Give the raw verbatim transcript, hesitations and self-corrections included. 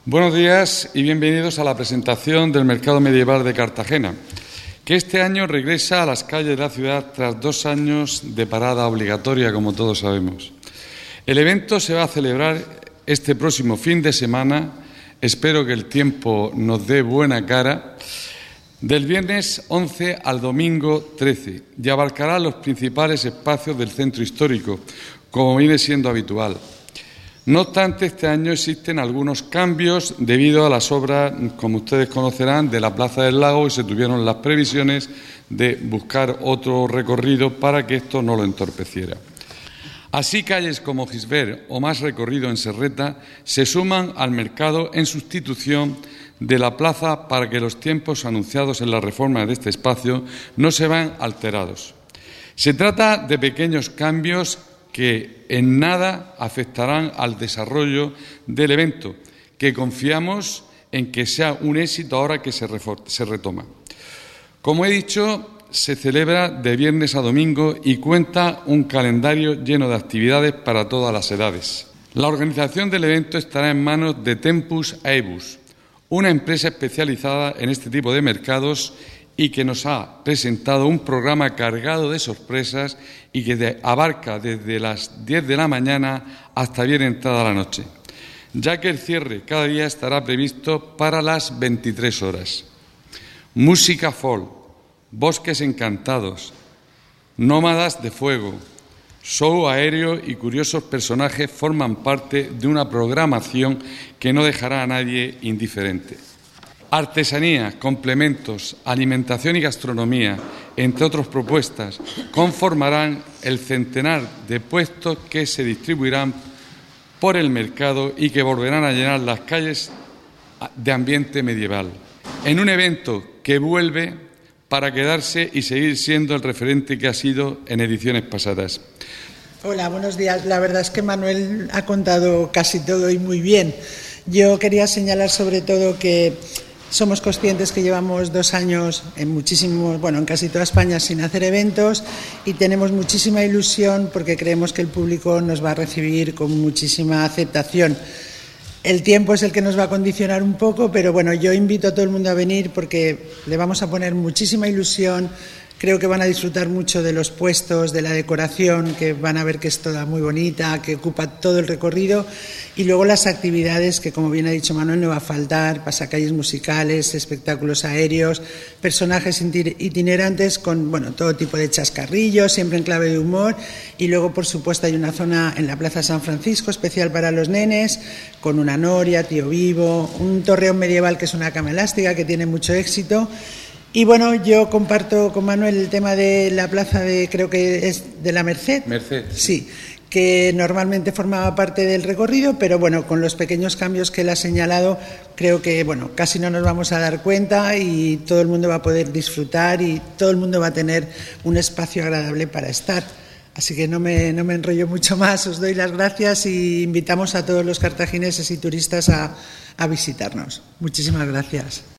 Buenos días y bienvenidos a la presentación del Mercado Medieval de Cartagena, que este año regresa a las calles de la ciudad tras dos años de parada obligatoria, como todos sabemos. El evento se va a celebrar este próximo fin de semana, espero que el tiempo nos dé buena cara, del viernes once al domingo trece, y abarcará los principales espacios del centro histórico, como viene siendo habitual. No obstante, este año existen algunos cambios debido a las obras, como ustedes conocerán, de la Plaza del Lago, y se tuvieron las previsiones de buscar otro recorrido para que esto no lo entorpeciera. Así, calles como Gisbert o más recorrido en Serreta se suman al mercado en sustitución de la plaza para que los tiempos anunciados en la reforma de este espacio no se vean alterados. Se trata de pequeños cambios que en nada afectarán al desarrollo del evento, que confiamos en que sea un éxito ahora que se, se retoma. Como he dicho, se celebra de viernes a domingo y cuenta un calendario lleno de actividades para todas las edades. La organización del evento estará en manos de Tempus Aebus, una empresa especializada en este tipo de mercados y que nos ha presentado un programa cargado de sorpresas y que de, abarca desde las diez de la mañana hasta bien entrada la noche, ya que el cierre cada día estará previsto para las veintitrés horas. Música folk, bosques encantados, nómadas de fuego, show aéreo y curiosos personajes forman parte de una programación que no dejará a nadie indiferente. Artesanía, complementos, alimentación y gastronomía, entre otras propuestas, conformarán el centenar de puestos que se distribuirán por el mercado y que volverán a llenar las calles de ambiente medieval, en un evento que vuelve para quedarse y seguir siendo el referente que ha sido en ediciones pasadas. Hola, buenos días. La verdad es que Manuel ha contado casi todo y muy bien. Yo quería señalar sobre todo que somos conscientes que llevamos dos años en muchísimos, bueno, en casi toda España sin hacer eventos y tenemos muchísima ilusión porque creemos que el público nos va a recibir con muchísima aceptación. El tiempo es el que nos va a condicionar un poco, pero bueno, yo invito a todo el mundo a venir porque le vamos a poner muchísima ilusión. Creo que van a disfrutar mucho de los puestos, de la decoración, que van a ver que es toda muy bonita, que ocupa todo el recorrido, y luego las actividades que, como bien ha dicho Manuel, no va a faltar: pasacalles musicales, espectáculos aéreos, personajes itinerantes con, bueno, todo tipo de chascarrillos, siempre en clave de humor, y luego, por supuesto, hay una zona en la Plaza San Francisco especial para los nenes, con una noria, tío vivo, un torreón medieval que es una cama elástica que tiene mucho éxito. Y bueno, yo comparto con Manuel el tema de la plaza de, creo que es de la Merced. Merced. Sí, que normalmente formaba parte del recorrido, pero bueno, con los pequeños cambios que él ha señalado, creo que bueno, casi no nos vamos a dar cuenta y todo el mundo va a poder disfrutar y todo el mundo va a tener un espacio agradable para estar. Así que no me, no me enrollo mucho más, os doy las gracias y invitamos a todos los cartagineses y turistas a, a visitarnos. Muchísimas gracias.